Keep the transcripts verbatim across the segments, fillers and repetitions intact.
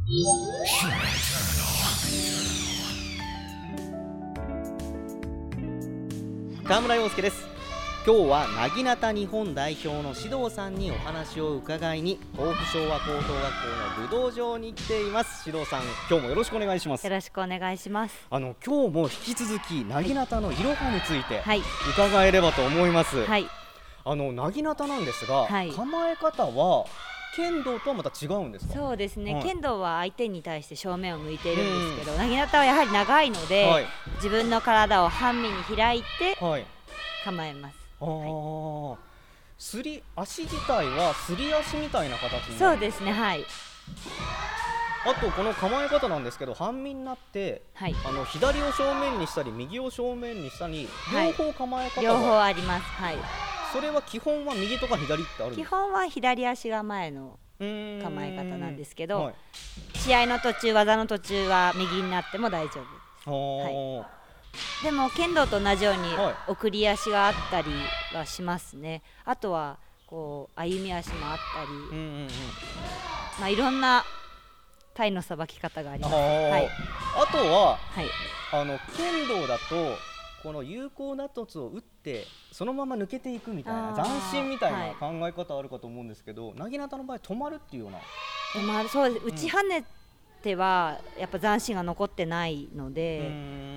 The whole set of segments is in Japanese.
川村陽介です。今日はなぎなた日本代表の指導さんにお話を伺いに甲府昭和高等学校の武道場に来ています。指導さん、今日もよろしくお願いします。 よろしくお願いします。 あの今日も引き続きなぎなたのいろはについてはい伺えればと思います。 はい、 あのなぎなたなんですが、 はい、 構え方は剣道とはまた違うんですか？ そうですね、 はい、 剣道は相手に対して正面を向いているんですけど、なぎなたはやはり長いので、はい、自分の体を半身に開いて構えます。 あはい、すり足自体はすり足みたいな形になるんですか？ そうですね、はい。 あとこの構え方なんですけど、半身になって、はい、あの左を正面にしたり右を正面にしたり両方構え方が、 はい、両方あります。はい。 それは基本は右とか左ってあるんですか？ 基本は左足が前の構え方なんですけど、はい、試合の途中、技の途中は右になっても大丈夫です。はい、でも剣道と同じように送り足があったりはしますね。あとはこう歩み足もあったり、うんうんうん、まあ、いろんな体のさばき方があります。はい、 あとは、はい、あの剣道だとこの有効な凸を打ってそのまま抜けていくみたいな斬新みたいな考え方あるかと思うんですけど、なぎなたの場合止まるっていうような止まる、そうです。打ち跳ねてはやっぱ斬新が残ってないので、うん、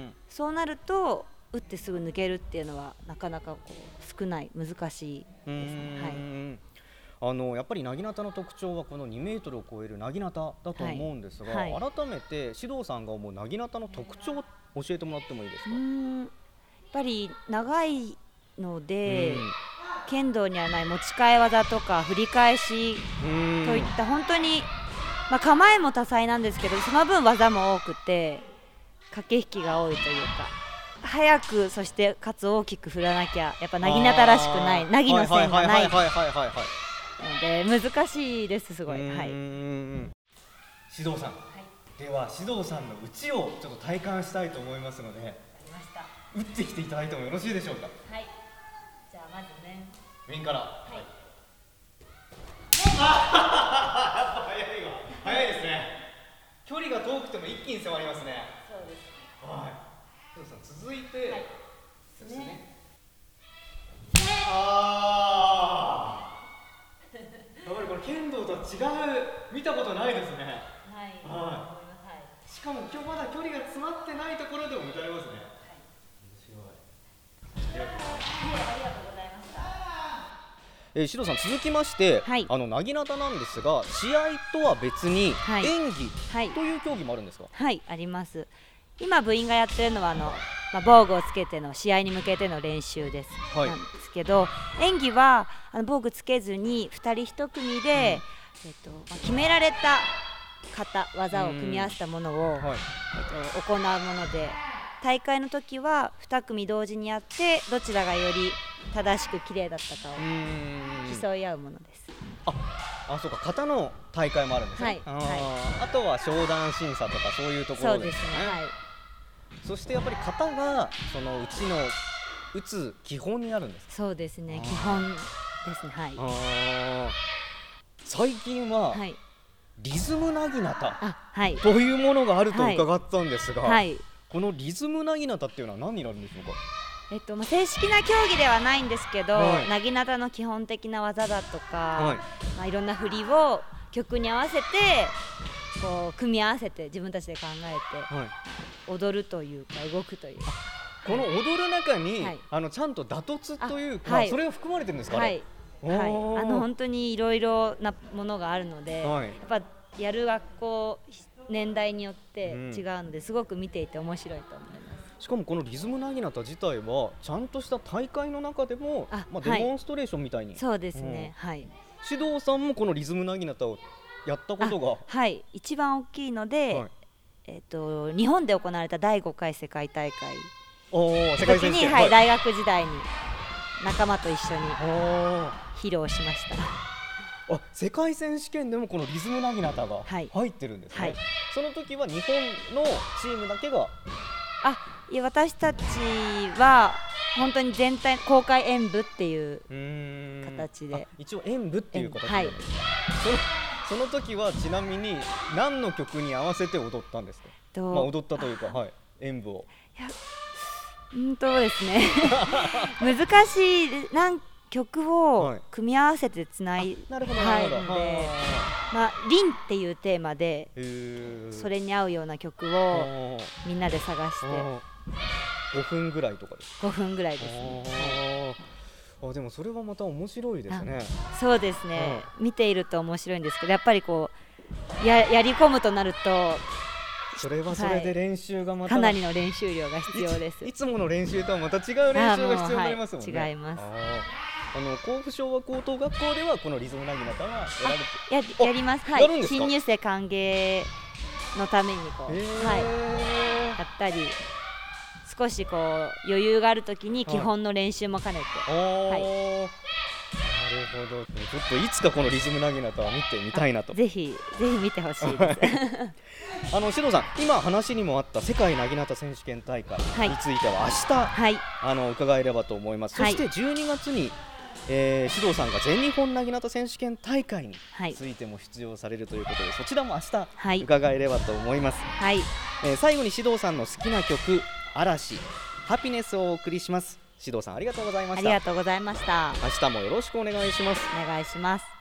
そうなると打ってすぐ抜けるっていうのはなかなかこう少ない、難しいですね。はい、 あのやっぱりなぎなたの特徴はこのにメートルを超えるなぎなただと思うんですが、はいはい、改めて指導さんが思うなぎなたの特徴を教えてもらってもいいですか？うーん、 やっぱり長いので、うん、剣道にはない持ち替え技とか振り返しといった本当に、まあ、構えも多彩なんですけど、その分技も多くて駆け引きが多いというか、早くそしてかつ大きく振らなきゃやっぱなぎなたらしくない、なぎの線がないので難しいです。すごい。はい、 指導さん、はい、では指導さんの打ちをちょっと体感したいと思いますので、打ってきていただいてもよろしいでしょうか？ はい、じゃあまず面面から、はい、あやっぱ早いわ、早いですね。距離が遠くても一気に迫りますね。 そうですね。 はい、さん続いて、はい、ですね。ねああやっぱりこれ剣道とは違う、見たことないですね。 はい、 はい、しかも今日まだ距離が詰まってないところでも打たれますね。ありがとうございました。えー、シロさん続きまして、はい、あのなぎなたなんですが、試合とは別に演技という競技もあるんですか？ はい、はい、あります。今部員がやってるのはあの、まあ、防具をつけての試合に向けての練習です、はい、なんですけど、演技はあの防具つけずにふたりいち組で、うん、えっとまあ、決められた型技を組み合わせたものを、はい、えっと、行うもので、大会の時はに組同時にやってどちらがより正しく綺麗だったかを競い合うものです。 ああ、そうか、型の大会もあるんですね。はい、あ、はい、あとは商談審査とかそういうところですね。そうですね、はい、そしてやっぱり型がそのうちの打つ基本になるんですか？ そうですね、基本ですね。はい、 あ、最近は、はい、リズムなぎなた、 はい、 というものがあると伺ったんですが、 はいはい、 このリズムなぎなたっていうのは何になるんでしょうか？ えっとまあ、正式な競技ではないんですけど、はい、なぎなたの基本的な技だとか、はい、まあ、いろんな振りを曲に合わせてこう組み合わせて自分たちで考えて、はい、踊るというか動くというか、 この踊る中に、はい、あのちゃんと打突というか、はい、それが含まれてるんですか？ はい、はい、あの本当にいろいろなものがあるので、はい、やっぱやる学校年代によって違うので、うん、すごく見ていて面白いと思います。 しかもこのリズムなぎなた自体はちゃんとした大会の中でも、あ、まあ、デモンストレーションみたいに、はい、 そうですね、うん、はい、 指導さんもこのリズムなぎなたをやったことが、 はい、一番大きいので、はい、えー、と日本で行われただいごかい世界大会の時に、はい、大学時代に仲間と一緒に披露しました。 あ、世界選手権でもこのリズムなぎなたが入ってるんですね。はいはい、その時は日本のチームだけが、 あ、いや、私たちは本当に全体公開演舞っていう形で、 一応演舞っていう形で、 はい、 その時はちなみに何の曲に合わせて踊ったんですか？ と、 まあ、踊ったというか、はい、演舞を。 いやうんとですね難しいなん曲を組み合わせてつないで、 なるほどなるほど、 まあ、リンっていうテーマでそれに合うような曲をみんなで探してごふんぐらいとかですか？ ごふんぐらいですね。 あ、でもそれはまた面白いですね。 そうですね、見ていると面白いんですけど、やっぱりこう や, やり込むとなるとそれはそれで練習がまた、 はい、かなりの練習量が必要です。 い, いつもの練習とはまた違う練習が必要になりますもんね。 はい、違います。 あの甲府昭和高等学校ではこのリズムなぎなたはやられてや, やります、はい、 やるんですか？ 新入生歓迎のためにこう、はい、やったり少しこう余裕があるときに基本の練習も兼ねて、 はいはい、なるほど。ちょっといつかこのリズムなぎなたは見てみたいなと。 ぜひぜひ見てほしいですあの獅童さん、今話にもあった世界なぎなた選手権大会については明日、はい、あの伺えればと思います、はい、そしてじゅうにがつに、えー、獅童さんが全日本なぎなた選手権大会についても出場されるということで、はい、そちらも明日伺えればと思います、はい、えー、最後に獅童さんの好きな曲嵐ハピネスをお送りします。獅童さんありがとうございました。 ありがとうございました。 明日もよろしくお願いします。 お願いします。